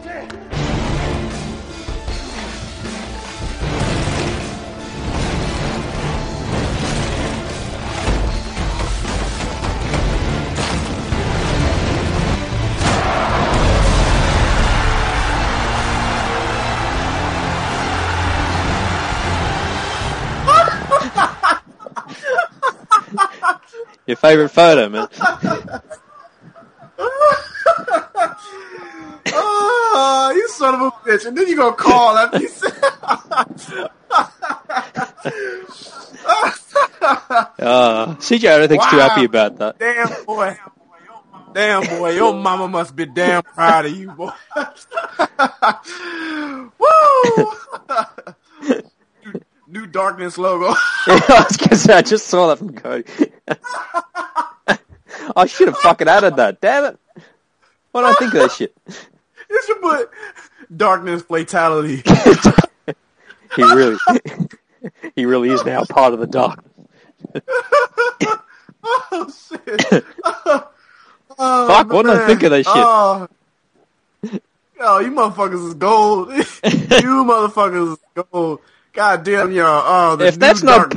shit. Your favorite photo, man. Oh, you son of a bitch. And then you gonna call after you said CJ, I don't think he's too happy about that. Damn, boy. Your mama must be damn proud of you, boy. Woo! New Darkness logo. Yeah, I was gonna say, I just saw that from Cody. I should have fucking added that. Damn it! Why don't I think of that shit? You should put Darkness Fatality. He really is now part of the darkness. Oh shit! Fuck! Why don't I think of that shit? Yo, you motherfuckers is gold. You motherfuckers is gold. God damn y'all. If that's not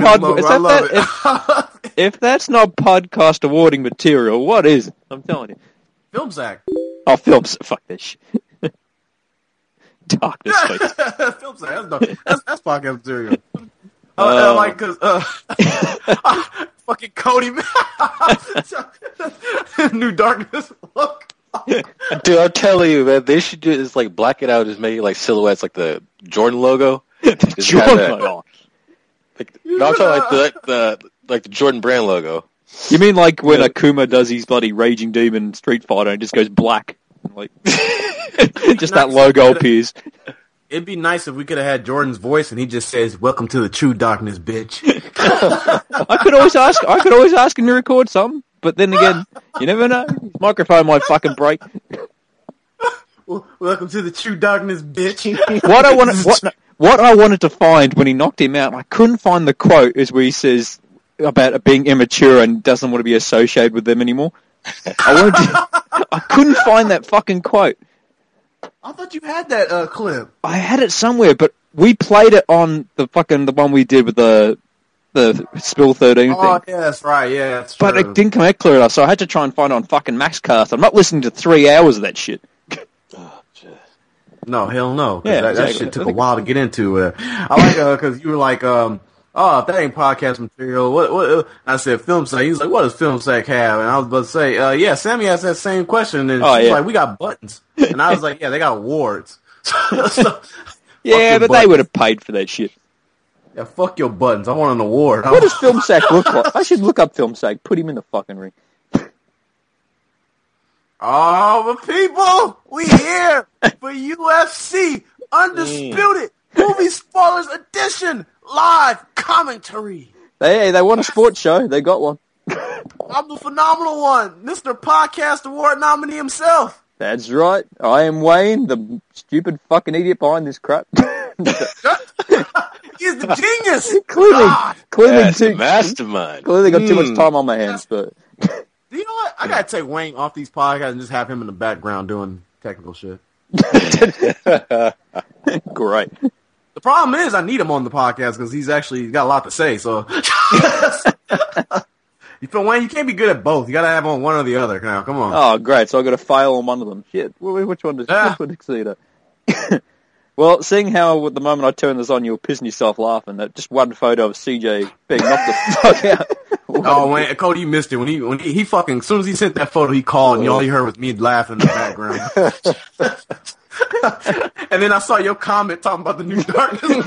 if that's not podcast awarding material, what is it? I'm telling you. Film sack. Oh, film sack. Fuck that shit. Darkness. Film sack. That's podcast material. Like, cause, fucking Cody, man. New Darkness look. Dude, I'm telling you, man, they should do is like black it out, just make it like silhouettes, like the Jordan logo. Jordan logo. No, I'm talking like the Jordan brand logo. You mean like when Akuma does his bloody Raging Demon Street Fighter and it just goes black? Like, just that logo appears. It'd be nice if we could have had Jordan's voice and he just says, "Welcome to the true darkness, bitch." I could always ask him to record something, but then again, you never know. His microphone might fucking break. Welcome to the true darkness, bitch. What I wanted to find when he knocked him out, I couldn't find the quote, is where he says about being immature and doesn't want to be associated with them anymore. I couldn't find that fucking quote. I thought you had that clip. I had it somewhere, but we played it on the one we did with the Spill 13 thing. Oh, yeah, that's right. Yeah, that's true. But it didn't come out clear enough, so I had to try and find it on fucking Maxcast. I'm not listening to 3 hours of that shit. No, hell no. Yeah, that shit took a while to get into. I like because you were like, if that ain't podcast material, what? I said film sack. He was like, what does film sack have? And I was about to say, yeah, Sammy asked that same question, and she's like, we got buttons, and I was like, yeah, they got awards. Yeah, but they would have paid for that shit. Yeah, fuck your buttons. I want an award. What does film sack look like? I should look up film sack. Put him in the fucking ring. Oh, but people, we here for UFC Undisputed Movie Spoilers Edition live commentary. They want a sports show. They got one. I'm the phenomenal one, Mr. Podcast Award nominee himself. That's right. I am Wayne, the stupid fucking idiot behind this crap. He's the genius. Clearly, the mastermind. Clearly, got too much time on my hands, but. You know what? I gotta take Wayne off these podcasts and just have him in the background doing technical shit. Great. The problem is I need him on the podcast because he's got a lot to say. So, you feel Wayne? You can't be good at both. You gotta have on one or the other. Now, come on. Oh, great! So I got to fail on one of them. Shit. Which one does succeed at? Well, seeing how at the moment I turn this on, you're pissing yourself laughing. That just one photo of CJ being knocked the fuck out. Oh, man, Cody, you missed it. When he fucking, as soon as he sent that photo, he called, and all he heard was me laughing in the background. And then I saw your comment talking about the New Darkness.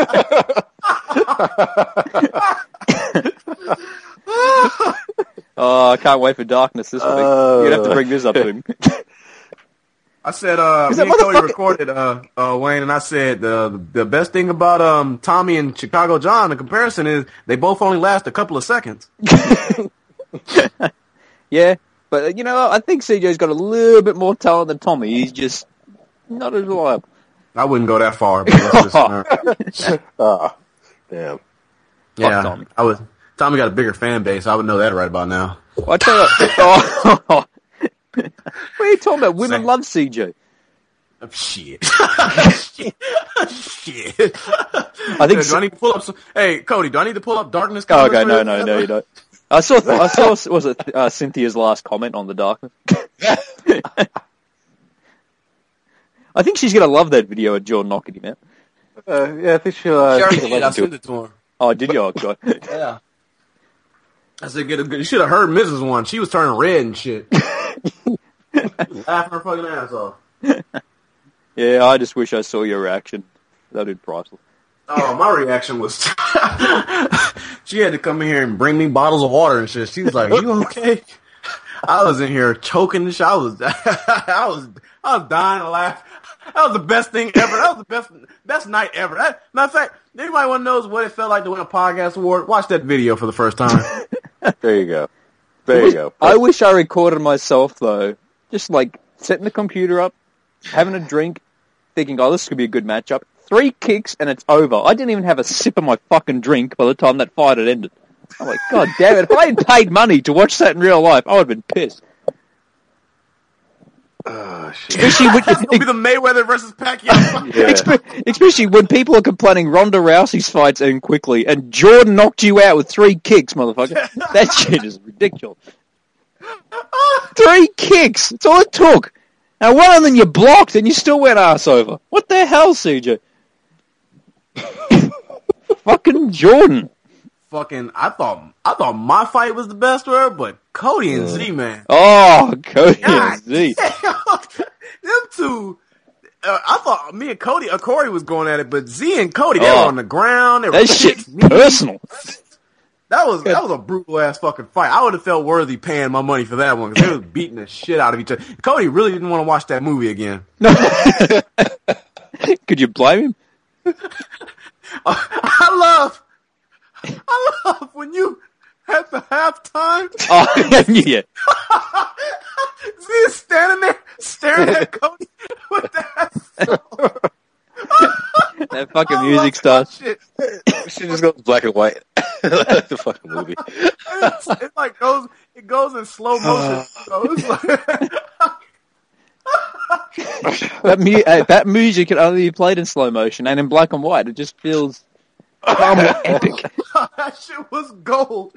Oh, I can't wait for Darkness this week. You'd have to bring this up to him. I said, me and Cody recorded, Wayne, and I said, the best thing about, Tommy and Chicago John, the comparison is they both only last a couple of seconds. Yeah, but, I think CJ's got a little bit more talent than Tommy. He's just not as reliable. I wouldn't go that far, but it's just, Damn. Yeah, Tommy. Tommy got a bigger fan base. I would know that right about now. Well, I tell you, what are you talking about? Women love CJ. Shit. Shit. I think. Do I need to pull up some? Hey, Cody, do I need to pull up Darkness? Oh, okay, no, you don't. I saw. Was it Cynthia's last comment on the Darkness? I think she's gonna love that video of Jordan knocking him out. Yeah, I think she'll. I sent it to her. Oh, did you? Oh, God. Yeah. I said, you should have heard Mrs. One. She was turning red and shit. Laughing her fucking ass off. Yeah, I just wish I saw your reaction. That'd be priceless. Oh, my reaction was she had to come in here and bring me bottles of water and shit. She was like, "You okay?" I was in here choking and shit. I was dying to laugh. That was the best thing ever. That was the best night ever. Matter of fact, anybody want knows what it felt like to win a podcast award? Watch that video for the first time. There you go. There you go. I wish I recorded myself though, just like setting the computer up, having a drink, thinking, "Oh, this could be a good matchup." 3 kicks and it's over. I didn't even have a sip of my fucking drink by the time that fight had ended. I'm like, God damn it! If I had paid money to watch that in real life, I would have been pissed. Oh, shit. Especially when, It's gonna be the Mayweather versus Pacquiao. Yeah. especially when people are complaining Ronda Rousey's fights end quickly and Jordan knocked you out with 3 kicks, motherfucker. That shit is ridiculous. 3 kicks! That's all it took. And one of them you blocked and you still went ass over. What the hell, CJ? Fucking Jordan. Fucking, I thought my fight was the best ever, but Cody and Z, man. Oh, Cody God and Z. damn. Them two. I thought me and Corey was going at it, but Z and Cody, they were on the ground. They were That shit's personal. That was a brutal ass fucking fight. I would have felt worthy paying my money for that one because they was beating the shit out of each other. Cody really didn't want to watch that movie again. No. Could you blame him? I love when you at the halftime. Oh, yeah. Z is standing there staring at Cody with that song. That fucking music starts. Shit. She just goes black and white. Like the fucking movie. It like goes in slow motion. So it's like That music can only be played in slow motion and in black and white. It just feels far more epic. that shit was gold.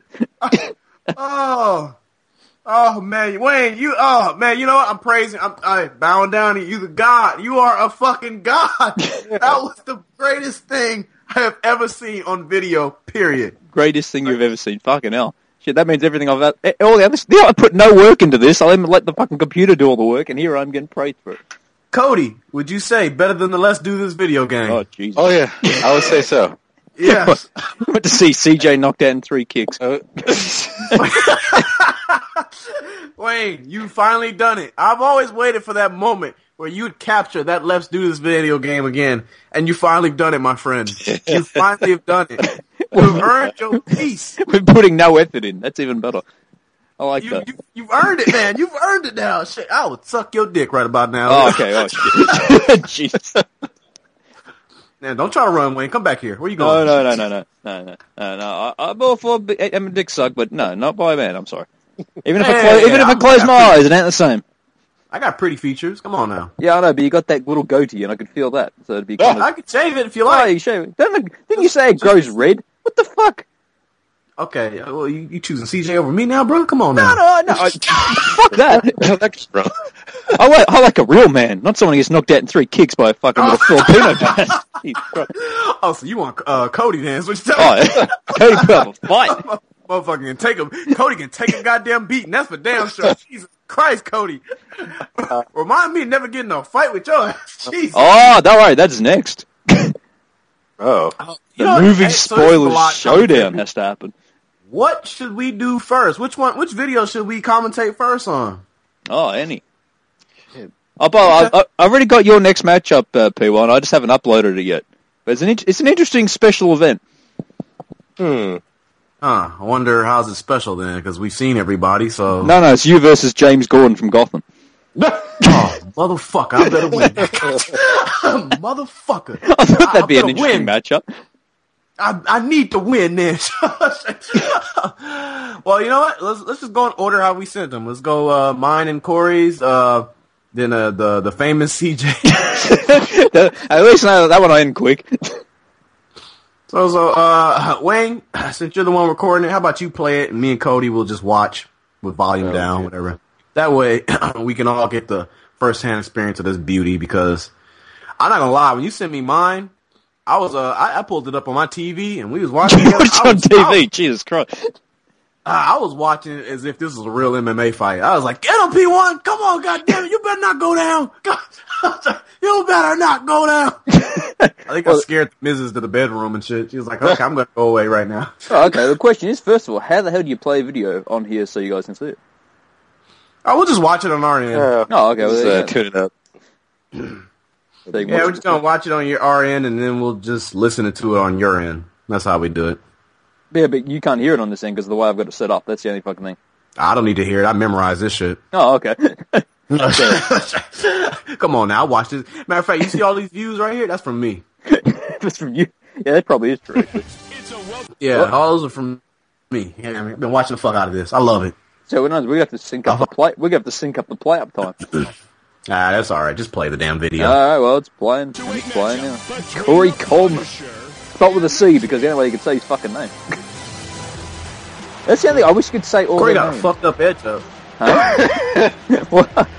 Oh man, Wayne, you know what? I'm praising. I'm bowing down to you, the God. You are a fucking God. That was the greatest thing I have ever seen on video. Period. Greatest thing you've ever seen. Fucking hell. Shit, that means everything I've had. All the others. I put no work into this. I even let the fucking computer do all the work, and here I'm getting praised for it. Cody, would you say better than the Let's Do This video game? Oh, Jesus. Oh, yeah. I would say so. Yes. Went to see CJ knocked out in 3 kicks. Wayne, you finally done it. I've always waited for that moment where you'd capture that Let's Do This video game again, and you finally done it, my friend. You finally have done it. You've earned your peace. We're putting no effort in. That's even better. I like that. You've earned it, man. You've earned it now. Shit, I would suck your dick right about now. Oh, okay. Oh, shit. Jesus. Man, don't try to run, Wayne. Come back here. Where you going? No. I'm all for I'm a dick suck, but no, not by a man. I'm sorry. Even if Hey, I close my eyes, it ain't the same. I got pretty features. Come on now. Yeah, I know, but you got that little goatee, and I could feel that. So it'd be kind of... I could shave it if you Oh, like. you shave it. Didn't you say it grows red? What the fuck? Okay, well, you choosing CJ over me now, bro? Come on now. No. Fuck that. That's bro. I like a real man, not someone who gets knocked out in 3 kicks by a fucking little Filipino man. Jesus Christ. Oh, so you want Cody then? What you telling me? Oh, Cody put up a fight. Motherfucker can take him. Cody can take a goddamn beating. That's for damn sure. Jesus Christ, Cody. Remind me of never getting a fight with your ass. Jesus. Oh, don't worry, that's next. Oh. The movie spoilers showdown has to happen. What should we do first? Which video should we commentate first on? Oh, any. I already got your next matchup, P1. I just haven't uploaded it yet. But it's an interesting special event. I wonder how's it special then, because we've seen everybody, so... No, it's you versus James Gordon from Gotham. Oh, motherfucker, I better win. Motherfucker. I thought that'd be an interesting matchup. I need to win this. Well, you know what? Let's just go in order how we sent them. Let's go mine and Corey's. Then than the famous CJ. At least that one I end quick. So, Wayne, since you're the one recording it, how about you play it and me and Cody will just watch with volume down, whatever. That way, we can all get the first-hand experience of this beauty, because I'm not gonna lie, when you sent me mine, I pulled it up on my TV and we was watching it. Watched on TV, Jesus Christ. I was watching it as if this was a real MMA fight. I was like, get him, P1! Come on, goddammit, you better not go down! God, you better not go down! I think I scared the Mrs. to the bedroom and shit. She was like, okay, I'm gonna go away right now. Oh, okay, the question is, first of all, how the hell do you play a video on here so you guys can see it? Oh, we'll just watch it on our end. Oh, okay. Well, Tune it up. Yeah, we're just gonna watch it on our end, and then we'll just listen to it on your end. That's how we do it. Yeah, but you can't hear it on this end because of the way I've got it set up. That's the only fucking thing. I don't need to hear it. I memorized this shit. Oh, okay. Come on now, watch this. Matter of fact, you see all these views right here? That's from me. That's from you. Yeah, that probably is true. Yeah, all those are from me. Yeah, I've been watching the fuck out of this. I love it. So we have to sync up the play. We have to sync up the play up time. That's all right. Just play the damn video. All right, well, it's playing. It's playing now. Corey Coleman. Start with a C because the only way you can say his fucking name. That's the only thing. I wish you could say all Corey their got names. a fucked up edge up. Huh? What?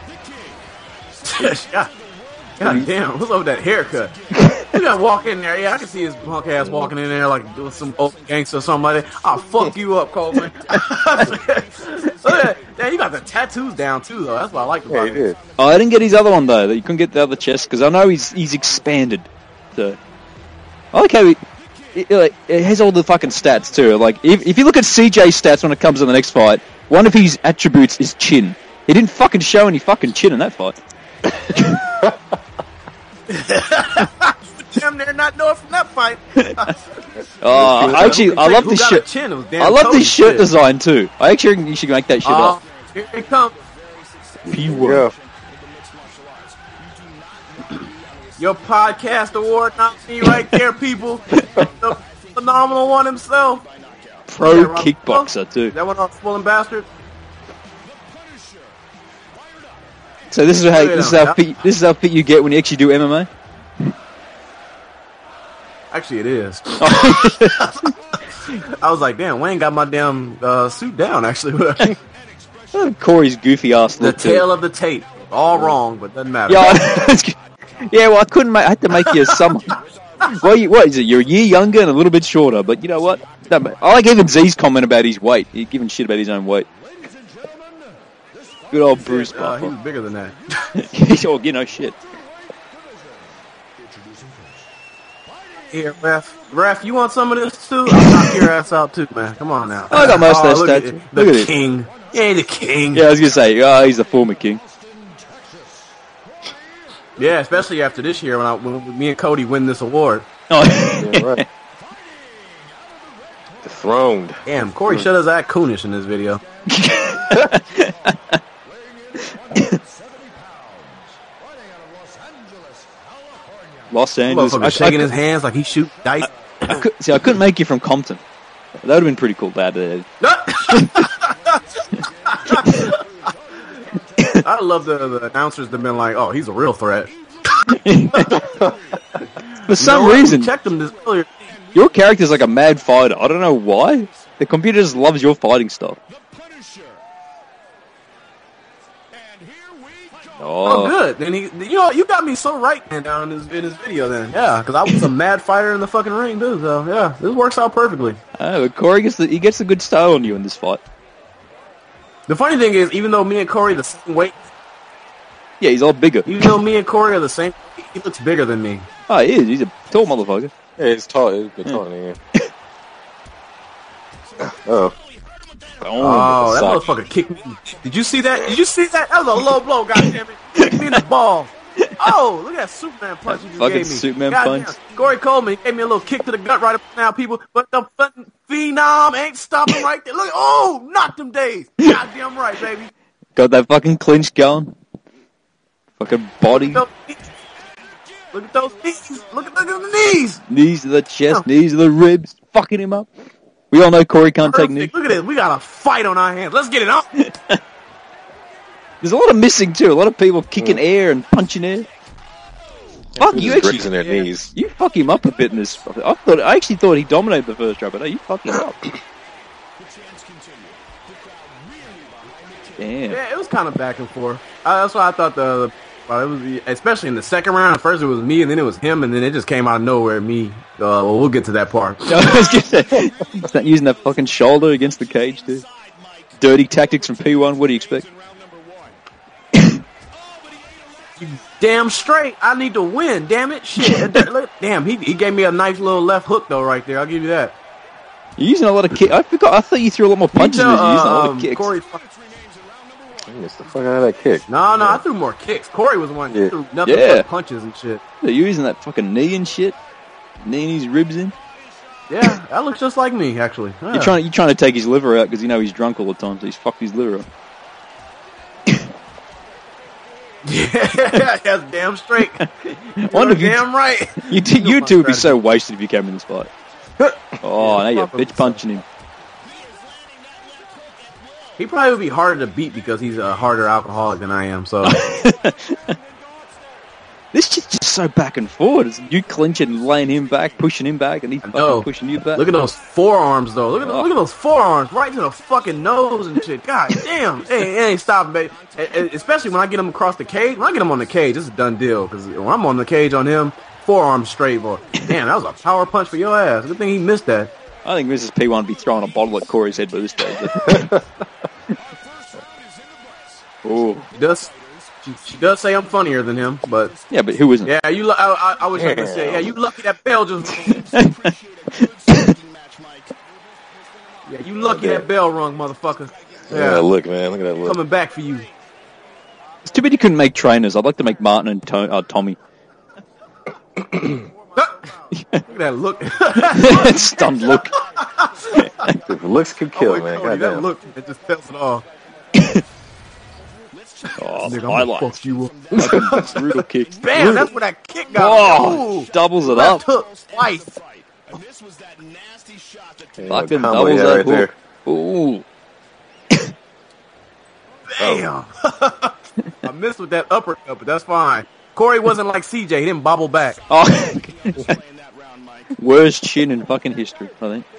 God damn, what's up with that haircut? You gotta walk in there. Yeah, I can see his punk ass walking in there like doing some old gangster or something like that. I'll fuck you up, Coleman. Damn, you got the tattoos down too, though. That's what I like about it. Oh, I didn't get his other one though. That you couldn't get the other chest because I know he's expanded. So I like how it has all the fucking stats too. Like if you look at CJ's stats when it comes to the next fight, one of his attributes is chin. He didn't fucking show any fucking chin in that fight. Damn near not know it from that fight. I love this shirt. I love this shirt design too. I actually think you should make that shit up. Here it comes. P1. Your podcast award nominee right there, people. The phenomenal one himself. Pro kickboxer too. That one on Swollen Bastard. So this is how fit you get when you actually do MMA. Actually, it is. I was like, damn, Wayne got my damn suit down. Actually, Corey's goofy ass. The tail of the tape, all wrong, but doesn't matter. Yeah, well, I had to make you some. Well, what is it? You're a year younger and a little bit shorter, but you know what? I like even Z's comment about his weight. He's giving shit about his own weight. Good old Bruce Buffer. He was bigger than that. He's all, shit. Here, ref, you want some of this too? I'll knock your ass out too, man. Come on now. I got most of that stats. Look at the king. Yeah, the king. Yeah, I was gonna say, he's the former king. Yeah, especially after this year when me and Cody win this award. Oh, yeah, right. Dethroned. Damn, Corey shut his ass coonish in this video. Los Angeles. Shaking his hands like he shoot dice. I couldn't make you from Compton. That would have been pretty cool, Dad. I love the announcers that have been like, oh, he's a real threat. For some reason, checked him this earlier. Your character's like a mad fighter. I don't know why. The computer just loves your fighting stuff. Oh, good. Then you got me so right, man, down in his video. Then, yeah, because I was a mad fighter in the fucking ring, too. So, yeah, this works out perfectly. But Corey gets a good style on you in this fight. The funny thing is, even though me and Corey are the same weight, yeah, he's all bigger. Even though me and Corey are the same, he looks bigger than me. Oh, he is. He's a tall motherfucker. Yeah, he's tall. He's a bit taller than you. Oh, that motherfucker kicked me. Did you see that? That was a low blow, goddammit. Kicked me in the ball. Oh, look at that Superman punch you just fucking gave me. Superman punch. Corey Coleman gave me a little kick to the gut right up now, people. But the fucking Phenom ain't stopping right there. Look, knocked him days. Goddamn right, baby. Got that fucking clinch going. Fucking body. Look at those knees. Look at the knees. Knees to the chest, knees to the ribs. Fucking him up. We all know Corey can't take knees. Look at this. We got a fight on our hands. Let's get it on. There's a lot of missing too. A lot of people kicking air and punching air. Fuck, you actually grazing their knees. You fuck him up a bit in this. I actually thought he dominated the first round, but no, you fuck him up. Damn. Yeah, it was kind of back and forth. That's why I thought it was, especially in the second round. At first it was me, and then it was him, and then it just came out of nowhere. Me. Well, we'll get to that part. He's not using that fucking shoulder against the cage, dude. Dirty tactics from P1. What do you expect? Damn straight. I need to win. Damn it. Shit. Damn. He gave me a nice little left hook though, right there. I'll give you that. You're using a lot of kicks. I thought you threw a lot more punches than you're using a lot of kicks. Corey, I missed the fuck out of that kick. No, I threw more kicks. Corey was the one who threw nothing but punches and shit. Yeah, you're using that fucking knee and shit. Kneeing his ribs in. Yeah, that looks just like me, actually. Yeah. You're trying to take his liver out because you know he's drunk all the time, so he's fucked his liver up. Yeah, that's damn straight. Damn right. You two would be so wasted if you came in this fight. Oh, now you're bitch punching him. He probably would be harder to beat because he's a harder alcoholic than I am. So this shit's just so back and forward. It's you clinching, laying him back, pushing him back, and he's fucking pushing you back. Look at those forearms, though. Look at those forearms right to the fucking nose and shit. God damn. Hey, it ain't stopping, baby. Especially when I get him across the cage. When I get him on the cage, it's a done deal. Because when I'm on the cage on him, forearms straight, boy. Damn, that was a power punch for your ass. Good thing he missed that. I think Mrs. P1 would be throwing a bottle at Corey's head by this stage. Oh, she does say I'm funnier than him, but yeah, but who isn't? Yeah, I wish I could say, yeah, you lucky that bell just. Yeah, you lucky that bell rung, motherfucker. Yeah, look, man, look at that look. Coming back for you. It's too bad you couldn't make trainers. I'd like to make Martin and Tommy. Look at that look. Stunned look. The looks could kill, man. Cody, that look, it just tells it all. Nigga, highlights. Fuck you up. Brutal kicks. Bam, brutal. That's where that kick got. Oh, doubles it left up. Hook twice. Fucking doubles that hook. Ooh. Damn. I missed with that uppercut, but that's fine. Corey wasn't like CJ. He didn't bobble back. Oh. Worst chin in fucking history, I think.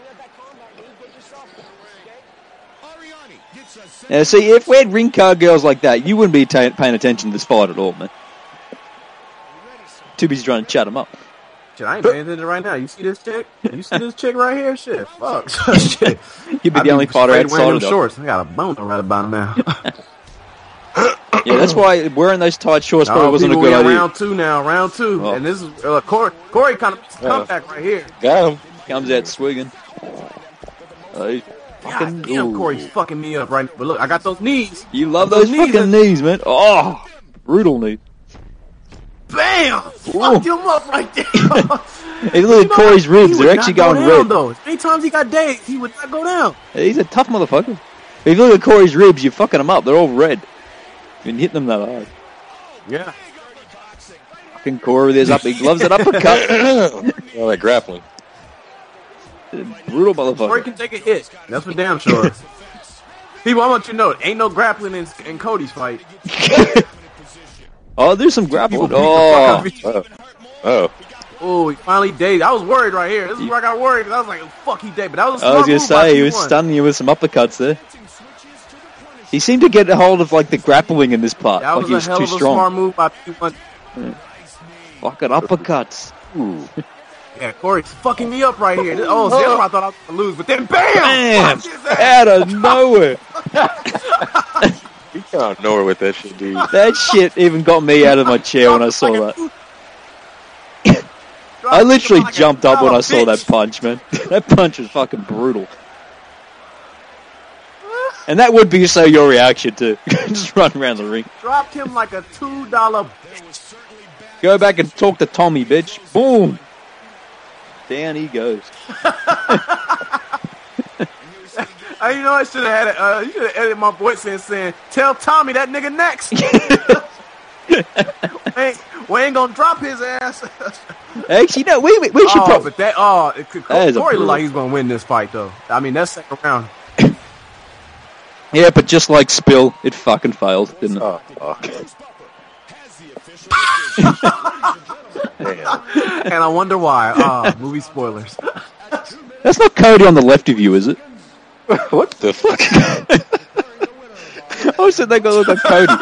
Now, see, if we had ring card girls like that, you wouldn't be paying attention to this fight at all, man. Too busy trying to chat them up. Shit, I ain't paying attention right now. You see this chick? You see this chick right here? Shit, fuck. Shit. You'd be the only fighter outside of shorts. I got a boner right about now. Yeah, that's why wearing those tight shorts probably wasn't a good idea. Round two now, round two. Oh. And this is Corey kind of comeback right here. Got him. Comes out swinging. God damn, Corey's fucking me up right now. But look, I got those knees. You love those fucking knees, man. Oh, brutal knee. Bam! Fucked him up right there. Hey, look at Corey's ribs. They're actually going red. Though. Many times he got dazed, he would not go down. He's a tough motherfucker. If you look at Corey's ribs, you're fucking them up. They're all red. You've been hitting them that hard. Yeah. Fucking Corey, there's up. He loves that uppercut. Oh, that grappling. Brutal motherfucker. Corey can take a hit. That's for damn sure. People, I want you to know, ain't no grappling in Cody's fight. Oh, there's some grappling. Oh, he finally dazed. I was worried right here. This is where I got worried. I was like, fuck, he dazed. But that was a I was going to say, he was stunning you with some uppercuts there. He seemed to get a hold of, like, the grappling in this part. That was like a hell of a smart move by P1. Yeah. Fucking uppercuts. Ooh. Yeah, Corey's fucking me up right here. Oh, see, that's why I thought I was going to lose. But then, bam! Out of nowhere. He came out of nowhere with that shit, dude. That shit even got me out of my chair when I saw that. I literally jumped up when I saw that punch, man. That punch was fucking brutal. And that would be so your reaction, too. Just run around the ring. Dropped him like a $2 bitch. Go back and talk to Tommy, bitch. Boom. Down he goes. You know, I should have had it. You should have edited my voice in saying, "Tell Tommy that nigga next." we ain't gonna drop his ass. Actually, no. We should probably. But Corey looked like he's gonna win this fight, though. I mean, that's second round. Yeah, but just like Spill, it fucking failed, didn't it? Oh, damn. And I wonder why. Movie spoilers. That's not Cody on the left of you, is it? What the fuck? I said they gonna look like Cody.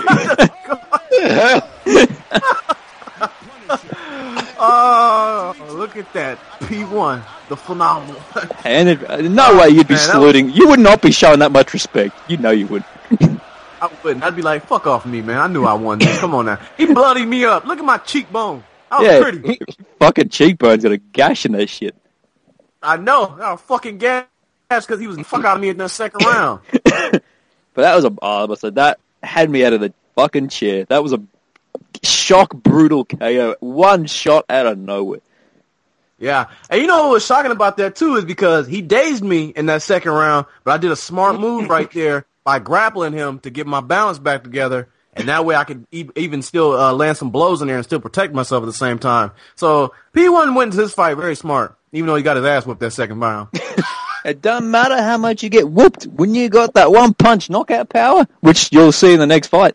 Oh, look at that. P1, the phenomenal. And no way you'd be saluting. You would not be showing that much respect. You know you would. I wouldn't. I'd be like, fuck off me, man. I knew I won this. Come on now. He bloodied me up. Look at my cheekbone. I was pretty. Fucking cheekbones got a gash in that shit. I know. I was fucking gas because he was the fuck out of me in the second round. But that was that had me out of the fucking chair. That was a shock, brutal KO. One shot out of nowhere. Yeah. And you know what was shocking about that, too, is because he dazed me in that second round, but I did a smart move right there by grappling him to get my balance back together, and that way I could even still land some blows in there and still protect myself at the same time. So P1 went into this fight very smart, even though he got his ass whipped that second round. It doesn't matter how much you get whooped when you got that one punch knockout power, which you'll see in the next fight.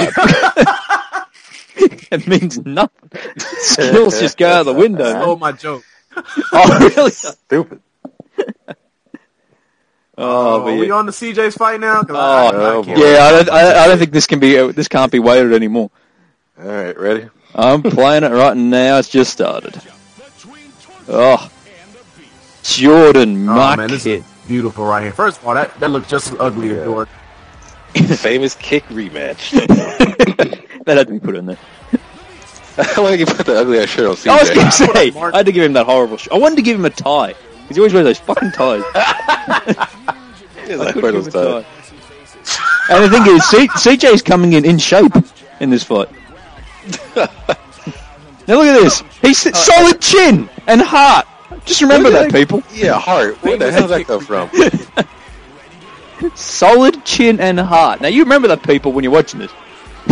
It means nothing. Skills just go out the window. Stole my joke. Oh, really? Stupid. Are we on the CJ's fight now? I don't think this can't be waited anymore. All right, ready? I'm playing it right now. It's just started. Oh, Jordan Marquette. Man, this is beautiful right here. First of all, that looks just as ugly as Jordan. Famous kick rematch. That had to be put in there. I want to put the ugly ass shirt on CJ. I was going to say, I had to give him that horrible shirt. I wanted to give him a tie. Because he always wears those fucking ties. And the thing is, CJ's coming in shape in this fight. Now look at this. He's solid chin and heart. Just remember that, people. Yeah, heart. Where the hell did that come from? Solid chin and heart. Now you remember that, people, when you're watching this.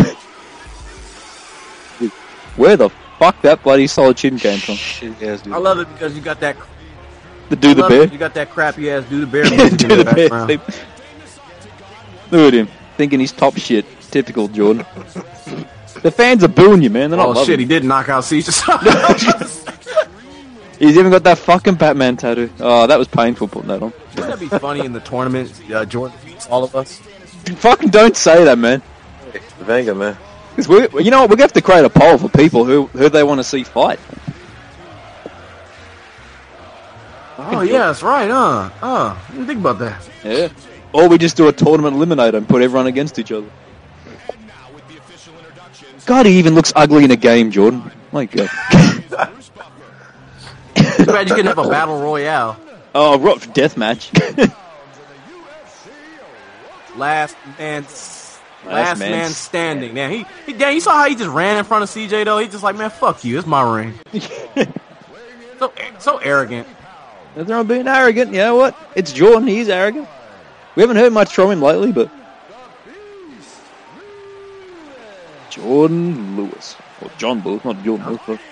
Where the fuck that bloody solid chin came from? I love it because you got that. The bear. You got that crappy ass do the bear music in the background. Look at him thinking he's top shit. Typical Jordan. The fans are booing you, man. They're not. Oh shit! He did knock out Caesar. He's even got that fucking Batman tattoo. Oh, that was painful putting that on. Wouldn't that be funny in the tournament? Jordan beats all of us. Fucking don't say that, man. Vanga, man. Because you know what? We're gonna have to create a poll for people who they want to see fight. Oh yeah, that's right. Didn't think about that. Yeah. Or we just do a tournament eliminator and put everyone against each other. God, he even looks ugly in a game, Jordan. My God. Too bad you couldn't have a battle royale. Oh, death match. Last man standing. Now you saw how he just ran in front of CJ though. He's just like, man, fuck you. It's my ring. So arrogant. Nothing wrong with being arrogant. You know what? It's Jordan. He's arrogant. We haven't heard much from him lately, but Jordan Lewis. Or John Lewis, not Jordan Lewis. But...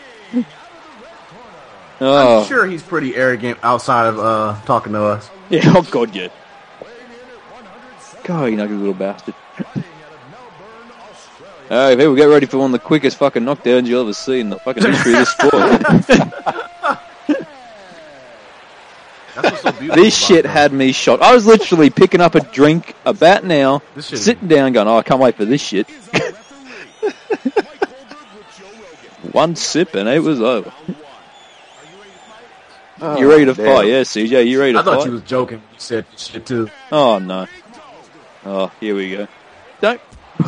I'm sure he's pretty arrogant outside of talking to us. Yeah, oh God, yeah. God, you ugly little bastard. Alright, people, get ready for one of the quickest fucking knockdowns you'll ever see in the fucking history of this sport. This shit had me shot. I was literally picking up a drink about now, sitting down going, I can't wait for this shit. One sip and it was over. You ready to fight? Yeah, CJ, you ready to fight? I thought you was joking when you said this shit too. Oh, no. Oh, here we go. Don't...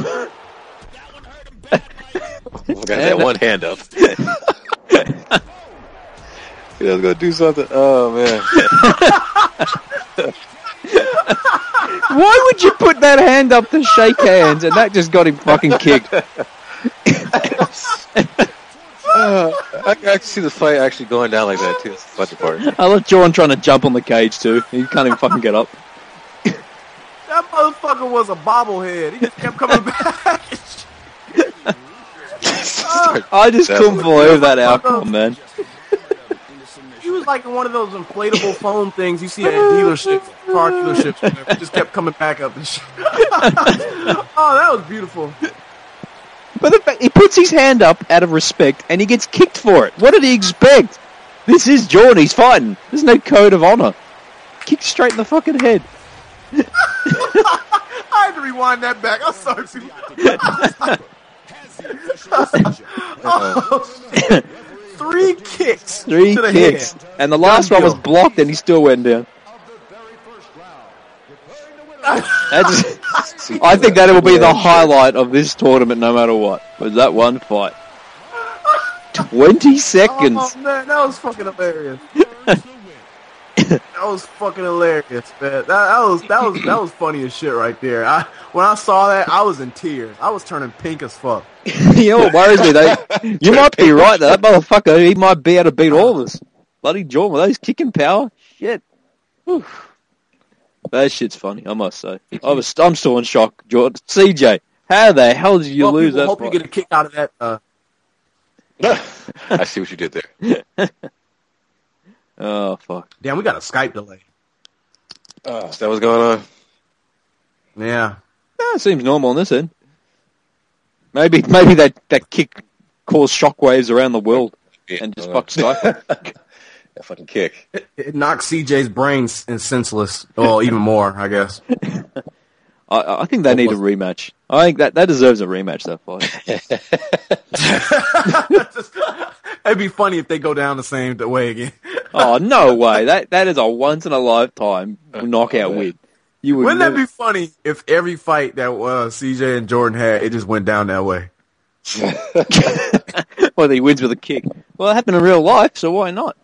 Got that one hand up. He was going to do something. Oh, man. Why would you put that hand up to shake hands and that just got him fucking kicked? I can see the fight actually going down like that, too. It's a bunch of parts. I love Jordan trying to jump on the cage, too. He can't even fucking get up. That motherfucker was a bobblehead. He just kept coming back. I just couldn't believe that outcome, man. He was like one of those inflatable foam things you see at dealerships, car dealerships. Whatever. It just kept coming back up and shit. Oh, that was beautiful. But the fact he puts his hand up out of respect and he gets kicked for it. What did he expect? This is Jordan. He's fighting. There's no code of honor. Kicked straight in the fucking head. I had to rewind that back. I'm sorry. Three kicks. Three to the kicks. head. And the last one was blocked and he still went down. I think that will be the highlight of this tournament no matter what. Was that one fight. 20 seconds. Oh, man, that was fucking hilarious. That was fucking hilarious, man. That was funny as shit right there. When I saw that, I was in tears. I was turning pink as fuck. You know what worries me though? You might be right though. That motherfucker, he might be able to beat all of us. Bloody Jordan with those kicking power. Shit. Whew. That shit's funny, I must say. I'm still in shock, Jordan. CJ, how the hell did you lose that hope fight? you get a kick out of that. I see what you did there. Oh, fuck. Damn, we got a Skype delay. Is that what's going on? Yeah. It seems normal on this end. Maybe that kick caused shockwaves around the world and just fucked Skype. That fucking kick. It knocked CJ's brains senseless. Well, even more, I guess. I think they need a rematch. I think that deserves a rematch, that fight. It'd be funny if they go down the same way again. Oh, no way. That is a once-in-a-lifetime knockout win. Wouldn't that be funny if every fight that CJ and Jordan had, it just went down that way? Well, he wins with a kick. Well, it happened in real life, so why not?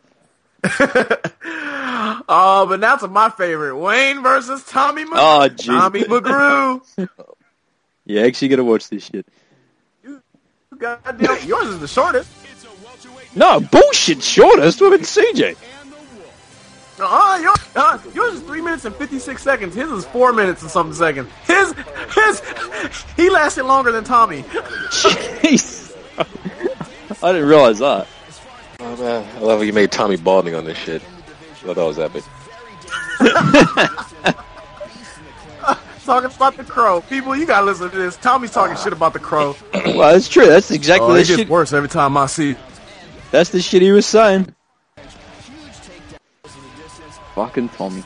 Oh, but now to my favorite. Wayne versus Tommy McGrew. Oh, geez. Tommy McGrew. Yeah, actually gotta watch this shit. Goddamn, yours is the shortest. No, bullshit shortest. What about CJ? Yours is 3 minutes and 56 seconds. His is 4 minutes and something seconds. He lasted longer than Tommy. Jeez. I didn't realize that. Oh, man. I love how you made Tommy Balding on this shit. I thought that was epic. Talking about the Crow. People, you gotta listen to this. Tommy's talking shit about the Crow. Well, that's true. That's exactly the it gets shit. worse every time I see it. That's the shit he was saying. Fucking Tommy.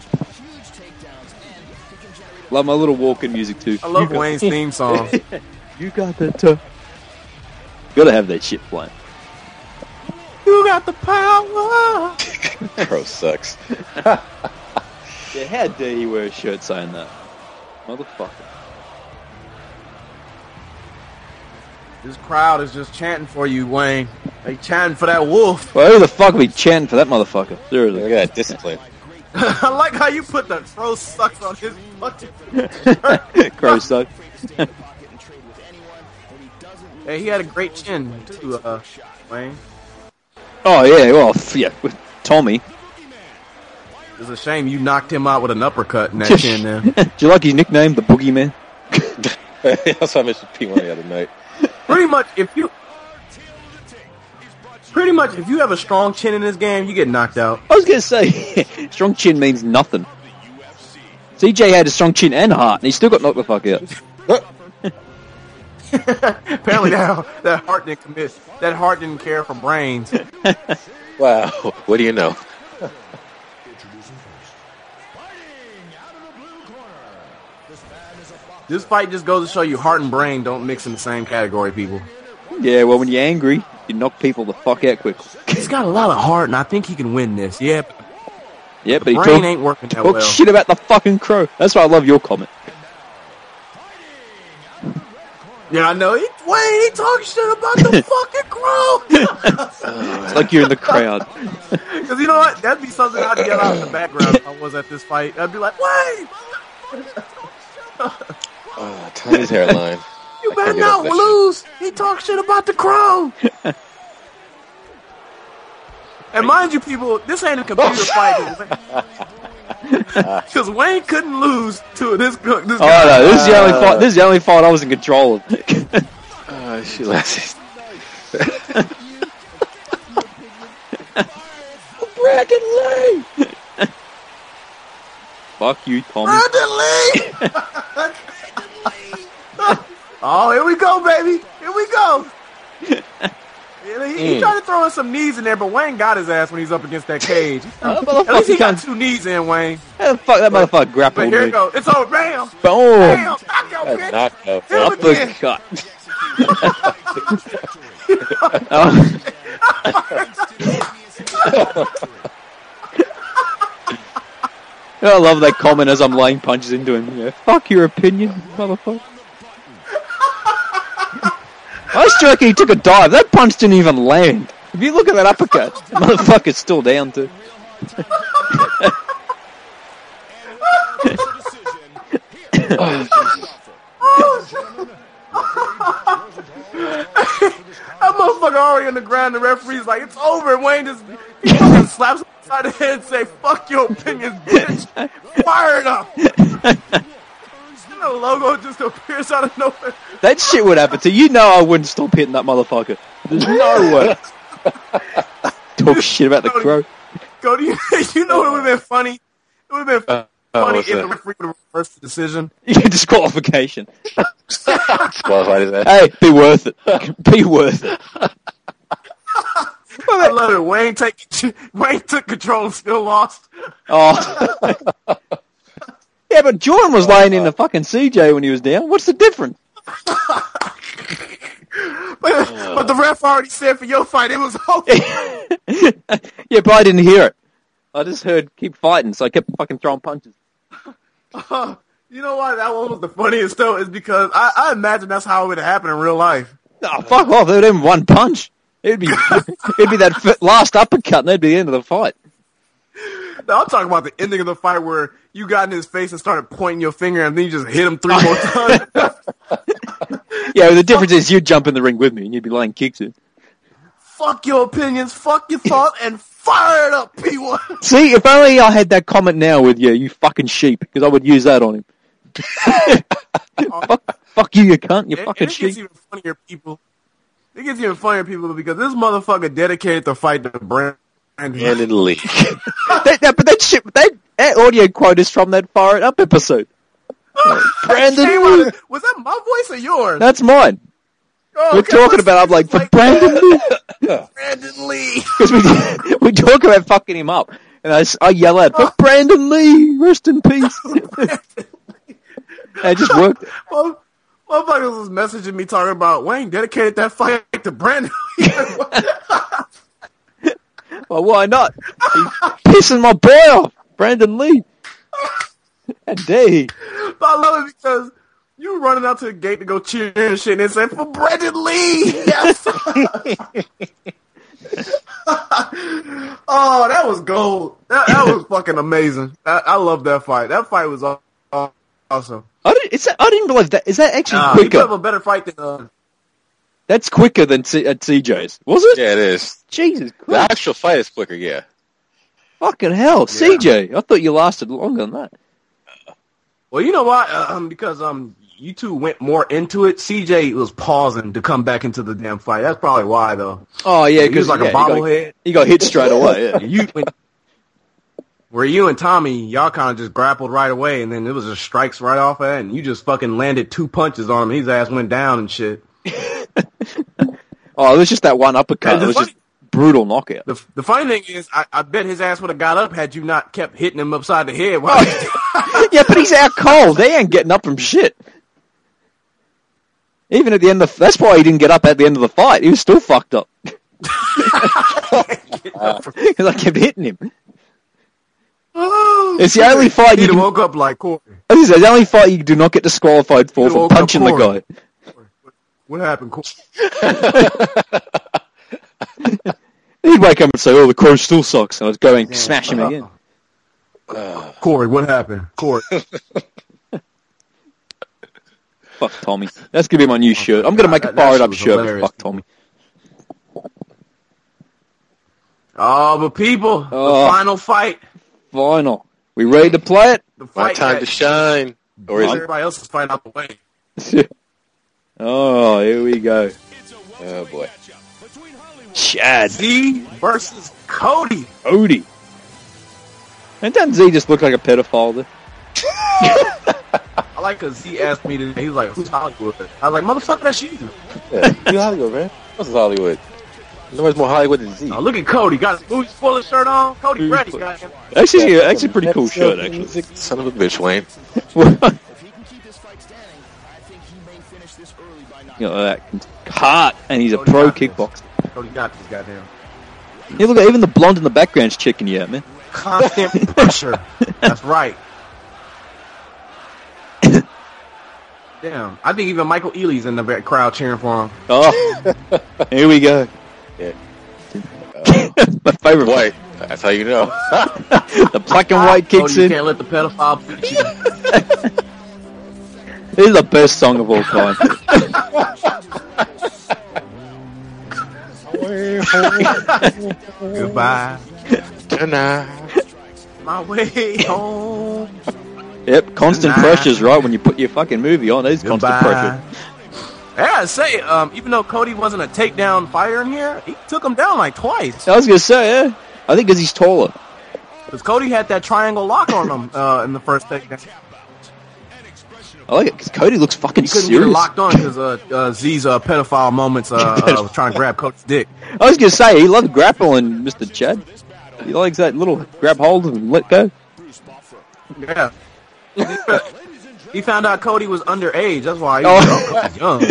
Love my little walking music too. I love Wayne's theme song. You got that. Gotta have that shit playing. You got the power. Crow sucks. Yeah, how dare he wear a shirt saying that? Motherfucker. This crowd is just chanting for you, Wayne. They chanting for that wolf. Well, who the fuck will be chanting for that motherfucker? Seriously. Look at that discipline. I like how you put the Crow sucks on his fucking Crow suck. Hey, he had a great chin, too, Wayne. Oh, yeah, well, yeah, with Tommy. It's a shame you knocked him out with an uppercut in that chin there. Do you like his nickname, the Boogeyman? That's why I mentioned P1 the other night. Pretty much, if you have a strong chin in this game, you get knocked out. I was going to say, strong chin means nothing. CJ had a strong chin and heart, and he still got knocked the fuck out. Apparently that heart didn't care for brains. Wow, what do you know? This fight just goes to show you heart and brain don't mix in the same category, people. Yeah, well, when you're angry, you knock people the fuck out quickly. He's got a lot of heart, and I think he can win this. Yeah, Yeah, but he brain ain't working that talk well. shit about the fucking Crow. That's why I love your comment. Yeah, I know. Wayne, he talking shit about the fucking Crow. It's like you're in the crowd. Because you know what? That'd be something I'd yell out in the background if I was at this fight. I'd be like, Wayne! Tommy's hairline. You better not lose. He talks shit about the Crow. And mind you, people, this ain't a computer fight. Because Wayne couldn't lose to this guy. Oh no, this is the only fight. This is the only fight I was in control of. She lasted. Fuck you, Tommy. Brandon Lee! Oh, here we go, baby. Here we go. He tried to throw in some knees in there, but Wayne got his ass when he's up against that cage. At least he got 2 knees in, Wayne. How the fuck that motherfucker grappled But here me? it goes. It's over. Bam. Boom. Bam. Knockout, bitch. Knockout. Hit him again. Uppercut. I love that comment as I'm laying punches into him. Yeah, fuck your opinion, motherfucker. I was joking he took a dive. That punch didn't even land. If you look at that uppercut, the motherfucker's still down too. That motherfucker already on the ground. The referee's like, it's over. And Wayne just he fucking slaps him upside the head and say, fuck your opinions, bitch. Fire it up. The logo just appears out of nowhere. That shit would happen to you. Know I wouldn't stop hitting that motherfucker. There's no way. Talk shit about the crow. Cody, you know what would have been funny? It would have been funny if the referee would have reversed the decision. Disqualification. Disqualified his ass. Hey, be worth it. Be worth it. I love it. Wayne took control and still lost. Oh. Yeah, but Jordan was laying in the fucking CJ when he was down. What's the difference? But the ref already said for your fight it was over. Yeah, but I didn't hear it. I just heard keep fighting, so I kept fucking throwing punches. You know why that one was the funniest though? Is because I imagine that's how it would happen in real life. Oh, fuck off. They would have one punch. It'd be that last uppercut and that'd be the end of the fight. No, I'm talking about the ending of the fight where you got in his face and started pointing your finger and then you just hit him 3 more times. Yeah, the difference is you'd jump in the ring with me and you'd be laying kicks in. Fuck your opinions, fuck your thought, and fire it up, P1. See, if only I had that comment now with you, you fucking sheep, because I would use that on him. fuck you, you cunt, you fucking it sheep. gets even funnier, people. It gets even funnier, people, because this motherfucker dedicated the fight to Brandon Lee. But that shit, that audio quote is from that Fire It Up episode. Brandon Lee. Was that my voice or yours? That's mine. Oh, We're talking about, I'm like, for Brandon Lee. Brandon Lee. Because we talk about fucking him up. And I yell out, for Brandon Lee, rest in peace. And it just worked. Well, motherfuckers was messaging me talking about Wayne dedicated that fight to Brandon Lee. Well, why not? He's pissing my boy off, Brandon Lee. And day. But I love it because you were running out to the gate to go cheer and shit, and it said, for Brandon Lee! Yes! Oh, that was gold. That was fucking amazing. I love that fight. That fight was awesome. I didn't believe that. Is that actually You quicker? have a better fight than... That's quicker than at CJ's. Was it? Yeah, it is. Jesus The Christ. actual fight is quicker, yeah. Fucking hell. CJ. I thought you lasted longer than that. Well, you know why? Because you two went more into it. CJ was pausing to come back into the damn fight. That's probably why, though. Oh, yeah. He was like a bobblehead. He got hit straight away, yeah. Where you and Tommy, y'all kind of just grappled right away, and then it was just strikes right off of that, and you just fucking landed 2 punches on him. His ass went down and shit. Oh, it was just that one uppercut. It was just brutal knockout. The funny thing is, I bet his ass would have got up had you not kept hitting him upside the head. Yeah, but he's out cold. They ain't getting up from shit. Even at the end of that's why he didn't get up at the end of the fight. He was still fucked up. Because I kept hitting him. It's the only fight you woke up like Corey. It's the only fight you do not get disqualified for punching the guy. What happened, Corey? He'd wake up and say, "Oh, the Crow still sucks," and I'd go and smash him again. Corey, what happened? Corey. Fuck Tommy. That's gonna be my new shirt. I'm gonna make a fired up shirt with Fuck Tommy. Oh, but people, the final fight. Final. We ready to play it? My time to shine. Or is everybody else is fighting out the way? Oh, here we go. Oh boy. Chad Z versus Cody. Odie. And doesn't Z just look like a pedophile? I like because he asked me today. He was like, "Who's Hollywood?" I was like, "Motherfucker, that's you." Yeah, you Hollywood, man. What's Hollywood? Nobody's more Hollywood than Z. Oh, look at Cody. Got his movie spoiler shirt on. Cody ready, goddamn. Actually, pretty cool shirt, actually. Son of a bitch, Wayne. You know, that Hart, and he's a Cody pro got this. kickboxer. Cody got this, goddamn. Yeah, look, even the blonde in the background's checking you out, man. Constant pressure. That's right. Damn, I think even Michael Ealy's in the crowd cheering for him. Oh, here we go. Yeah. My favorite White. That's how you know. The black and white kicks Cody, you in. can't let the pedophile beat you. This is the best song of all time. Goodbye. Tonight. My way home. Yep, constant Nah. pressure's right when you put your fucking movie on. It's constant Goodbye. pressure. I gotta say, even though Cody wasn't a takedown fighter in here, he took him down like twice. I was gonna say, yeah. I think because he's taller. Because Cody had that triangle lock on him in the first takedown. I like it because Cody looks fucking He couldn't get it serious. locked on because Z's pedophile moments was trying to grab Cody's dick. I was gonna say he loves grappling, Mr. Chad. He likes that little grab hold and let go. Yeah. He found out Cody was underage. That's why he was young.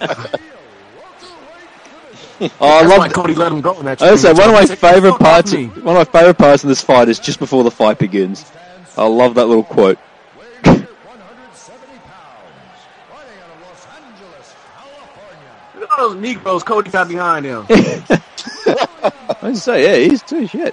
Oh, I That's why love. Cody let him go in that. I would say one of my Take the favorite fuck parts. off me. One of my favorite parts in this fight is just before the fight begins. I love that little quote. 170 pounds, fighting out of Los Angeles, California. Look at all those Negroes Cody got behind him. I was say, yeah, he's too shit.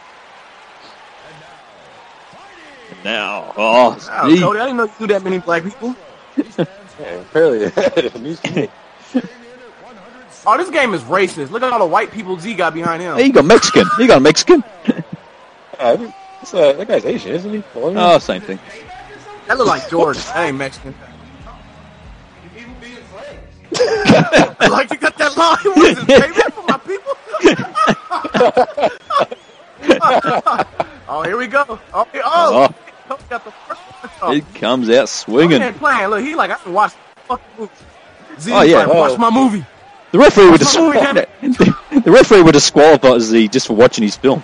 Now, Wow, Steve. Cody, I didn't know you knew that many black people. Yeah, apparently. News to me. Oh, this game is racist. Look at all the white people Z got behind him. Hey, you got Mexican. You got a Mexican. That guy's Asian, isn't he? Oh, same thing. That look like Jordan. That ain't Mexican. Like you got that line. What is this, baby? For my people? Oh, here we go. Oh, Cody got the first one. It comes out Cody swinging. ain't playing. Look, he like, I can watch the fucking movie. Z Oh, yeah. like, watch my movie. The referee would What's wrong with him? the referee would disqualify Z just for watching his film.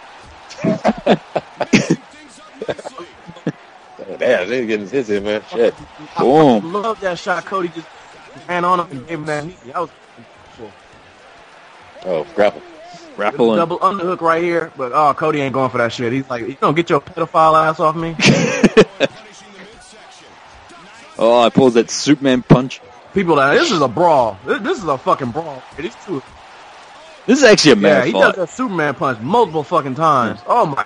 Damn, they're getting his in, man. Shit. I Boom. love that shot. Cody just ran on him and gave him that knee. That was Oh, grapple. Grappling. double underhook right here. But Cody ain't going for that shit. He's like, you gonna get your pedophile ass off me? Oh, I pulled that Superman punch. People, this is a brawl. This is a fucking brawl. These two. This is actually a Yeah, mad he fight. does that Superman punch multiple fucking times. Oh my.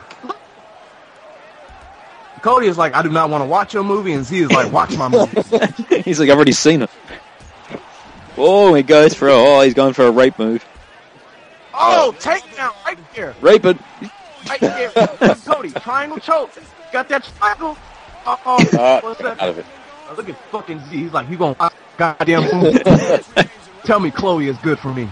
Cody is like, I do not want to watch your movie, and Z is like, watch my movie. He's like, I've already seen it. Oh, he goes for he's going for a rape move. Oh, takedown right there. Rape it. Right there. Cody, triangle choke. Got that triangle. What's that? Out of it. Look at fucking Z. He's like, you gonna goddamn movie. Tell me Chloe is good for me.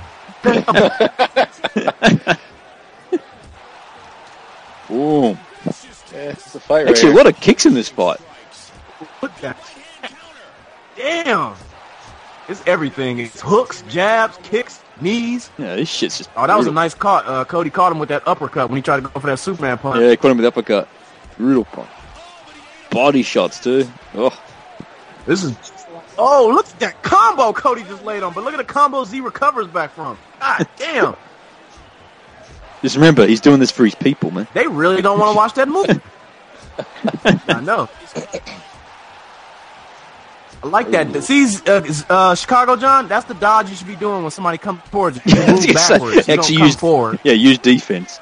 Boom. Yeah, it's a fight Actually, a right lot of kicks in this fight. Look at that. Damn. It's everything. It's hooks, jabs, kicks, knees. Yeah, this shit's just. Oh, that was a brutal. nice caught. Cody caught him with that uppercut when he tried to go for that Superman punch. Yeah, caught him with uppercut. Brutal punch. Body shots too. Oh, This is. Oh, look at that combo Cody just laid on. But look at the combo Z recovers back from. God damn. just remember, he's doing this for his people, man. They really don't want to watch that movie. I know. I like that. See, Chicago John, that's the dodge you should be doing when somebody comes towards you. You I was move gonna say, backwards. You don't actually come use forward. Yeah, use defense.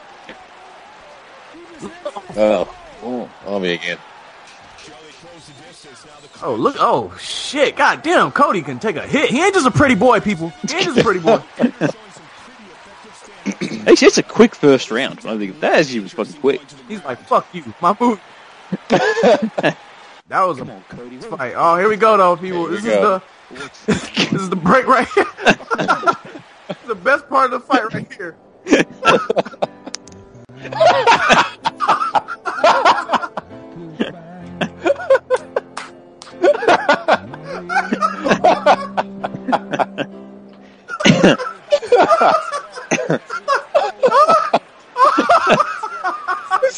on me again. Oh, look. Oh, shit. God damn, Cody can take a hit. He ain't just a pretty boy, people. He ain't just a pretty boy. Actually, it's a quick first round. I think that actually was fucking quick. He's like, fuck you. My movie. That was a fight. Oh, here we go, though, people. Here This we is go. this is the break right here. The best part of the fight right here.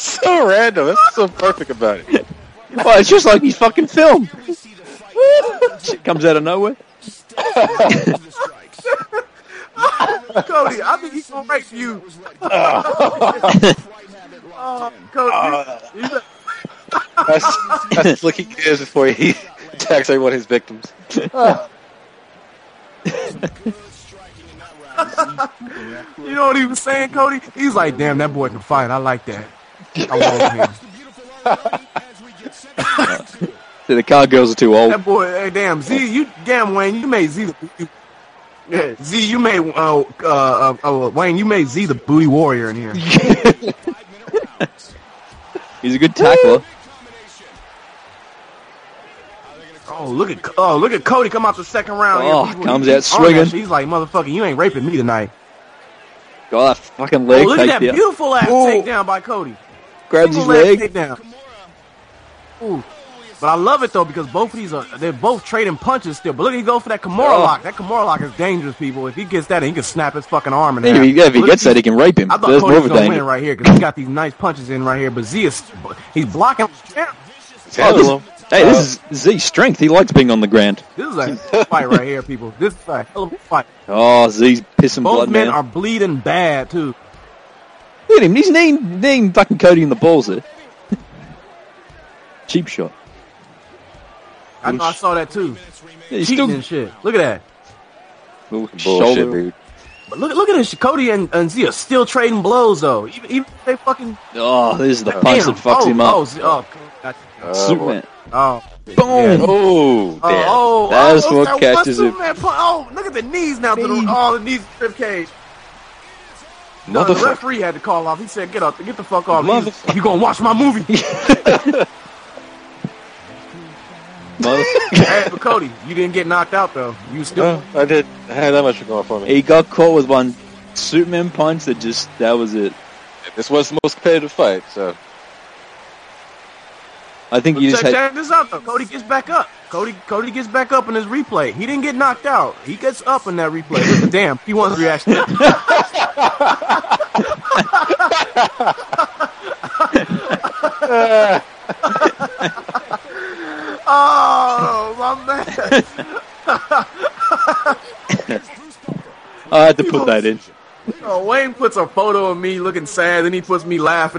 so random. That's so perfect about it. Well, it's just like his fucking film. Shit comes out of nowhere. Cody, I think he's gonna rape you. Cody, That's look he gives before he attacks every one of his victims. you know what he was saying, Cody? He's like, damn, that boy can fight. I like that. I want him. The car girls are too old. That boy, hey, damn, Wayne, you made Z you made Wayne, you made Z the booty warrior in here. He's a good tackler. Look at Cody come out the second round. Oh, here, comes out swinging. He's like, motherfucker, you ain't raping me tonight. God, that fucking leg Look at that takedown. beautiful ass takedown by Cody. Grabs his Beautiful leg. takedown. Ooh. But I love it though because both of these they're both trading punches still. But look, he goes for that Kimura lock. That Kimura lock is dangerous, people. If he gets that, he can snap his fucking arm in half. If he gets that, he can rape him. I thought There's more Cody of was a gonna danger. win right here because he got these nice punches in right here. But Z he's blocking. Oh, this is Z's strength. He likes being on the ground. This is a fight right here, people. This is a hell of a fight. Oh, Z's pissing Both blood men now. are bleeding bad too. Look at him. He's kneeing fucking Cody in the balls there. Cheap shot. I know, I saw that too. Yeah, he's Cheating still and shit. Look at that. Bullshit, shoulder. dude. But look at this. Cody and Z are still trading blows though. Even if they fucking Oh, this is the punch damn. that fucks him up. Superman. Oh, Boom. Oh, damn. That's look what at that catches one him. Superman punch. Oh, look at the knees now. The knees rib cage. The Motherfucker. referee had to call off. He said, "Get the fuck off. Motherfucker. You gonna watch my movie?" Hey, but Cody, you didn't get knocked out though. You still. No, I did. I had that much going for me. He got caught with one Superman punch that was it. This was the most competitive fight, so. I think you just had... Check this out though. Cody gets back up. Cody gets back up in his replay. He didn't get knocked out. He gets up in that replay. Listen, damn, he wants reaction. Oh, my man. I had to put that in. Oh, Wayne puts a photo of me looking sad, then he puts me laughing.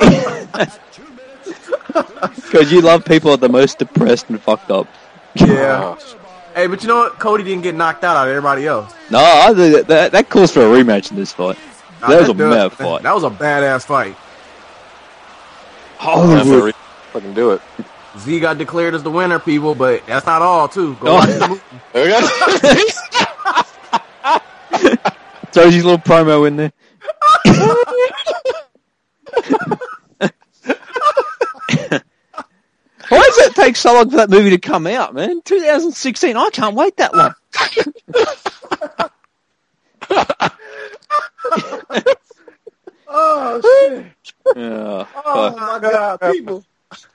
Because you love people that are the most depressed and fucked up. Yeah. Hey, but you know what? Cody didn't get knocked out everybody else. No, I think that calls for a rematch in this fight. Nah, That was a does. mad fight. That was a badass fight. Hollywood. Fucking do it. Z got declared as the winner, people, but that's not all, too. Go Oh. watch the movie. There we go. Throws his little promo in there. Why does it take so long for that movie to come out, man? 2016. I can't wait that long. Oh, shit. Yeah. Oh, my God, people.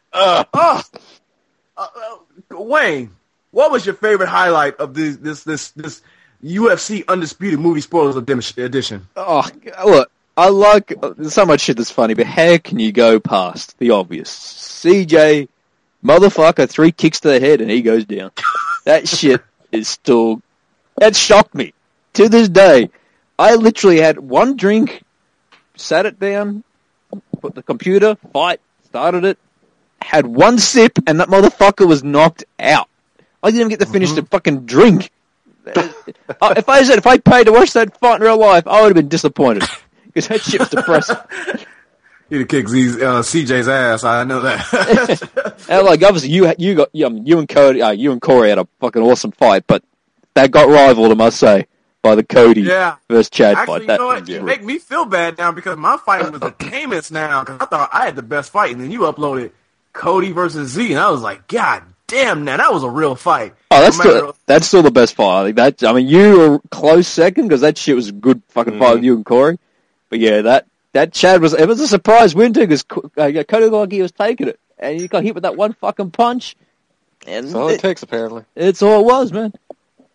Wayne, what was your favorite highlight of this UFC Undisputed Movie Spoilers Edition? Oh, look, I like there's so much shit that's funny, but how can you go past the obvious? CJ, motherfucker, 3 kicks to the head and he goes down. That shit is still... That shocked me. To this day, I literally had one drink, sat it down, put the computer, fight, started it, had one sip, and that motherfucker was knocked out. I didn't even get to finish the fucking drink. If I paid to watch that fight in real life, I would have been disappointed. Because that shit was depressing. He'd have kicked CJ's ass. I know that. And like obviously you and Cody, you and Corey had a fucking awesome fight, but that got rivaled, I must say, by the Cody versus Chad Actually, fight. you know what? You make me feel bad now because my fight was the tamest now. Because I thought I had the best fight, and then you uploaded Cody versus Z, and I was like, God damn, now that was a real fight. Oh, that's still the best fight. I think you were close second because that shit was a good fucking fight with you and Corey. But yeah, that Chad it was a surprise win too because Cody looked like he was taking it, and he got hit with that one fucking punch. And That's all it takes, apparently. It's all it was, man.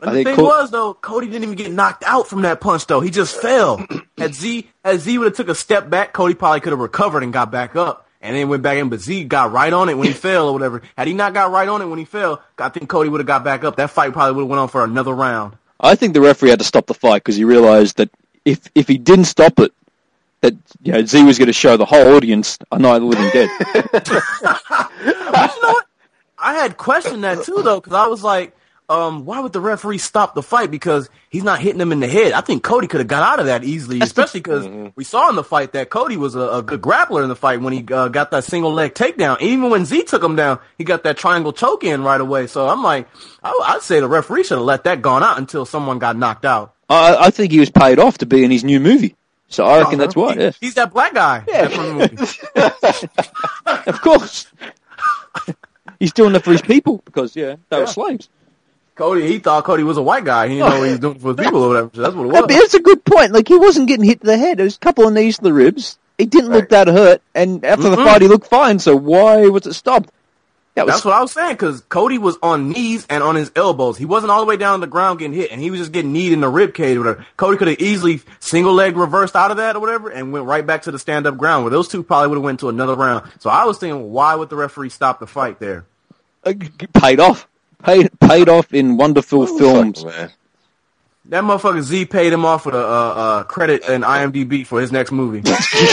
And I the think thing was, though, Cody didn't even get knocked out from that punch, though. He just fell. Had Z would have took a step back, Cody probably could have recovered and got back up. And then went back in, but Z got right on it when he fell or whatever. Had he not got right on it when he fell, I think Cody would have got back up. That fight probably would have went on for another round. I think the referee had to stop the fight because he realized that if he didn't stop it, that Z was going to show the whole audience a Night of the Living Dead. But you know what? I had questioned that too, though, because I was like, why would the referee stop the fight? Because he's not hitting him in the head. I think Cody could have got out of that easily, especially because we saw in the fight that Cody was a good grappler in the fight when he got that single leg takedown. Even when Z took him down, he got that triangle choke in right away. So I'm like, I'd say the referee should have let that gone out until someone got knocked out. I think he was paid off to be in his new movie. So I reckon that's why. Yeah. He's that black guy. Yeah. From the movie. Of course. He's doing it for his people because, they were slaves. Cody, he thought Cody was a white guy. He didn't know what he was doing for his people or whatever. So that's what it was. But that's a good point. Like, he wasn't getting hit to the head. It was a couple of knees to the ribs. He didn't look that hurt. And after the fight, he looked fine. So why was it stopped? That's what I was saying, because Cody was on knees and on his elbows. He wasn't all the way down on the ground getting hit, and he was just getting kneed in the rib cage or whatever. Cody could have easily single leg reversed out of that or whatever and went right back to the stand-up ground, where those two probably would have went to another round. So I was thinking, why would the referee stop the fight there? Paid off. Paid off in wonderful films. Man. That motherfucker Z paid him off with a credit in IMDb for his next movie.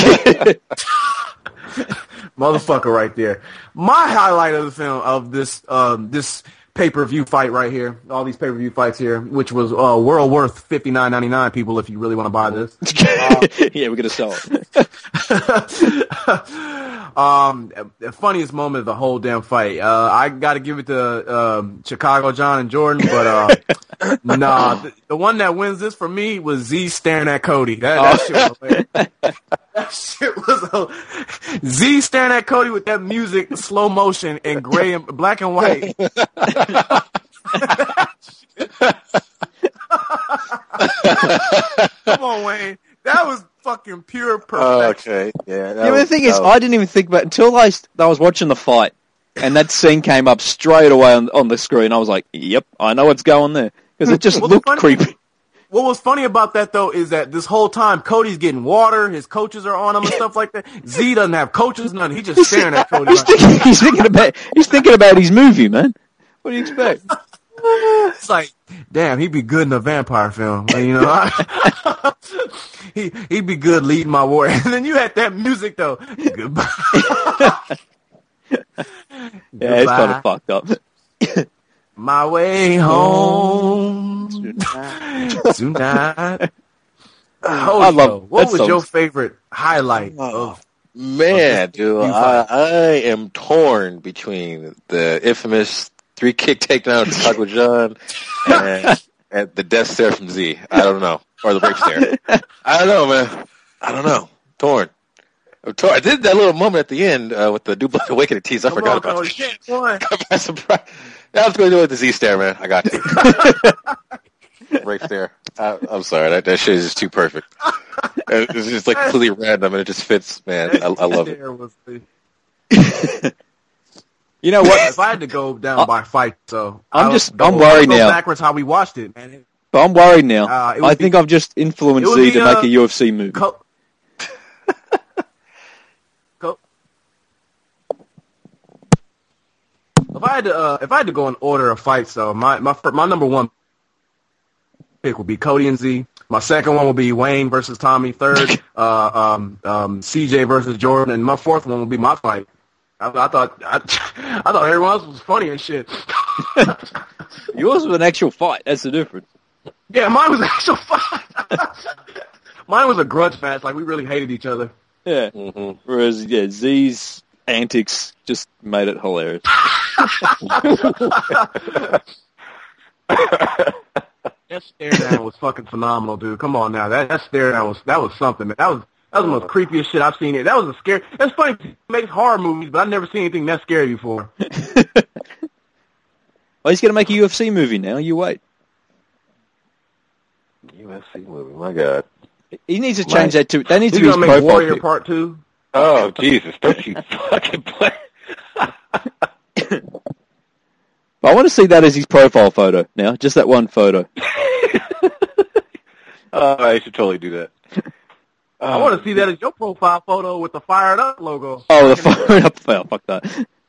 Motherfucker right there. My highlight of the film, of this pay-per-view fight right here, all these pay-per-view fights here, which was world worth $59.99, people, if you really want to buy this. Yeah, we're going to sell it. The funniest moment of the whole damn fight. I got to give it to Chicago John and Jordan, but nah, the one that wins this for me was Z staring at Cody. That shit was hilarious. That shit was Z staring at Cody with that music, slow motion, and gray and black and white. Come on, Wayne. That was fucking pure perfection. Okay, yeah. The thing is, I didn't even think about it until I was watching the fight, and that scene came up straight away on the screen. I was like, yep, I know what's going there. Because it just looked creepy. What was funny about that, though, is that this whole time, Cody's getting water, his coaches are on him and stuff like that. Z doesn't have coaches, nothing. He's just staring at Cody. He's thinking about his movie, man. What do you expect? It's like, damn, he'd be good in a vampire film. You know, he'd be good leading my war. And then you had that music, though. Goodbye. Yeah, it's kind of fucked up. My way home tonight. What was your favorite highlight of? Man, dude, I am torn between the infamous 3-kick takedown of Chicago John and the death stare from Z. I don't know. Or the break stare. I don't know, man. I don't know. Torn. I did that little moment at the end with the New Blood Awakening tease. I forgot about it. Come by surprise. I was going to do it with the Z stare, man. I got you. Break stare. I'm sorry. That shit is just too perfect. It's just like completely random and it just fits, man. I love it. You know what? If I had to go down by fight, so I'm worried now. Backwards how we watched it, man. But I'm worried now. I think I've just influenced Z to make a UFC movie. If I had to go in order of fights, though, my number one pick would be Cody and Z. My second one will be Wayne versus Tommy. Third, CJ versus Jordan, and my fourth one will be my fight. I thought everyone else was funny and shit. Yours was an actual fight. That's the difference. Yeah, mine was an actual fight. Mine was a grudge match. Like, we really hated each other. Yeah. Mm-hmm. Whereas, Z's antics just made it hilarious. That stare down was fucking phenomenal, dude. Come on now. That stare down was something, man. That was the most creepiest shit I've seen. That was a scary. That's funny. He makes horror movies, but I've never seen anything that scary before. Well, he's going to make a UFC movie now. You wait. UFC movie. My God. He needs to change that too. That needs to be his make profile Warrior pic. Part 2. Oh, Jesus. Don't you fucking play. But I want to see that as his profile photo now. Just that one photo. I should totally do that. I want to see that as your profile photo with the Fired Up logo. Oh, the Fired Up file. Fuck that.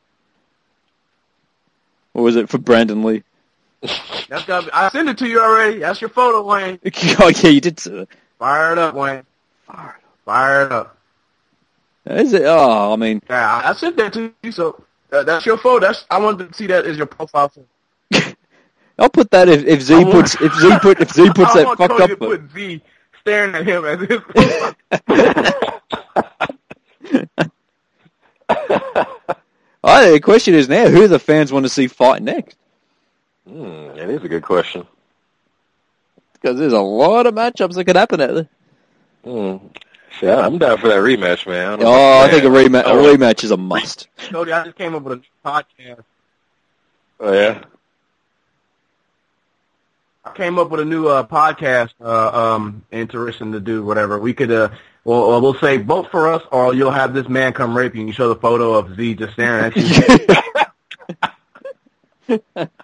What was it for Brandon Lee? That's got. I sent it to you already. That's your photo, Wayne. Oh, yeah, you did say that. Fired Up, Wayne. Fired Up. Is it? Oh, I mean... Yeah, I sent that to you, so that's your photo. I wanted to see that as your profile photo. I'll put that if Z puts that want fucked Cody up. To put Z staring at him as his The question is now, who the fans want to see fight next? That is a good question. Because there's a lot of matchups that could happen out there. Yeah, I'm down for that rematch, man. I think a rematch is a must. Cody, I just came up with a new podcast. Oh, yeah? I came up with a new podcast, interesting to do, whatever. We could, we'll say vote for us, or you'll have this man come rape you, and you show the photo of Z just staring at you.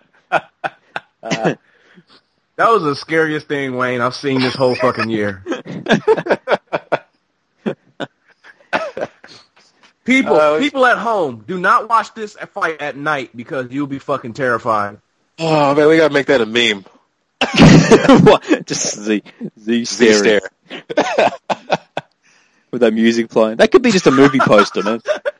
That was the scariest thing, Wayne, I've seen this whole fucking year. People at home, do not watch this fight at night because you'll be fucking terrified. Oh, man, we gotta make that a meme. What? Just Z staring. With that music playing. That could be just a movie poster, man.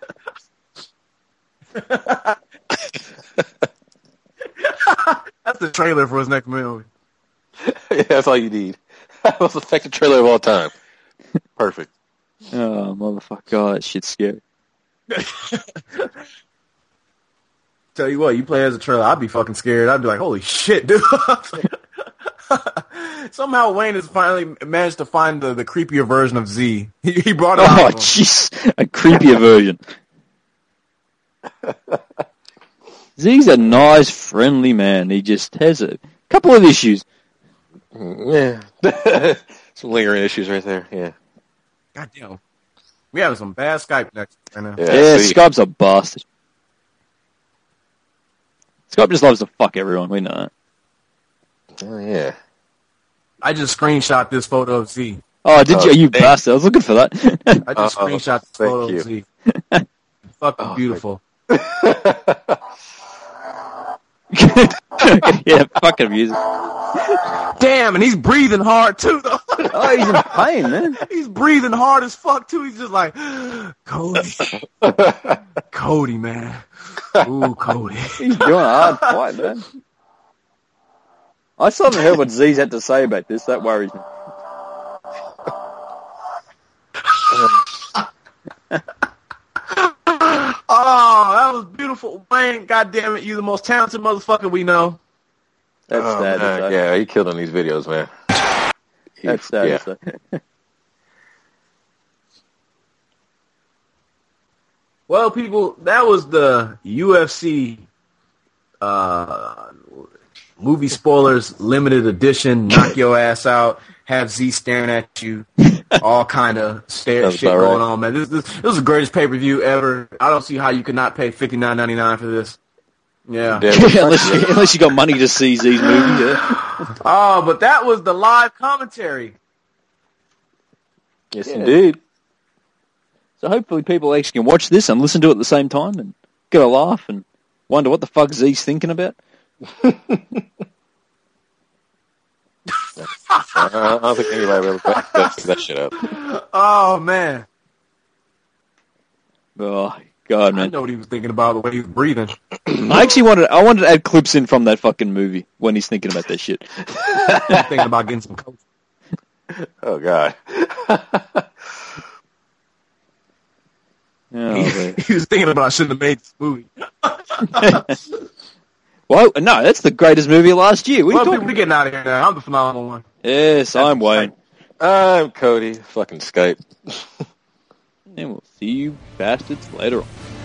That's the trailer for his next movie. Yeah, that's all you need. Most effective trailer of all time. Perfect. Oh, motherfucker. God, that shit's scary. Tell you what, you play as a trailer, I'd be fucking scared. I'd be like, holy shit, dude. Somehow Wayne has finally managed to find the creepier version of Z. He brought it out. Oh, jeez. A creepier version. Z's a nice, friendly man. He just has a couple of issues. Yeah. Some lingering issues right there, yeah. Goddamn. We having some bad Skype next right now. Yeah, Skype's a bastard. Skype just loves to fuck everyone, we know that. Oh, yeah. I just screenshot this photo of Z. Oh, did you? You bastard. I was looking for that. I just screenshot this photo of Z. Fucking beautiful. Yeah, fucking music. Damn, and he's breathing hard too, though. Oh, he's in pain, man. He's breathing hard as fuck too. He's just like, Cody, Cody, man. Ooh, Cody. He's doing a hard fight, man. I still haven't heard what Z's had to say about this. That worries me. Oh, that was beautiful, Wayne. God damn it, you the most talented motherfucker we know. That's sad. Yeah, he killed on these videos, man. That's sad. Yeah. Well, people, that was the UFC movie spoilers limited edition. Knock your ass out. Have Z staring at you. All kind of shit going on, man. This was the greatest pay-per-view ever. I don't see how you could not pay $59.99 for this. Yeah. Unless you got money to see Z's movie, yeah. Oh, but that was the live commentary. Yes, indeed. So hopefully people actually can watch this and listen to it at the same time and get a laugh and wonder what the fuck Z's thinking about. I don't think anybody ever does that shit up. Oh, man. Oh, God, man. I know what he was thinking about, the way he was breathing. I wanted to add clips in from that fucking movie when he's thinking about that shit. He's thinking about getting some coach. Oh, God. He was thinking about I shouldn't have made this movie. Well, no, that's the greatest movie of last year. We're getting out of here now. I'm the phenomenal one. Yes, I'm Wayne. I'm Cody. Fucking Skype. And we'll see you bastards later on.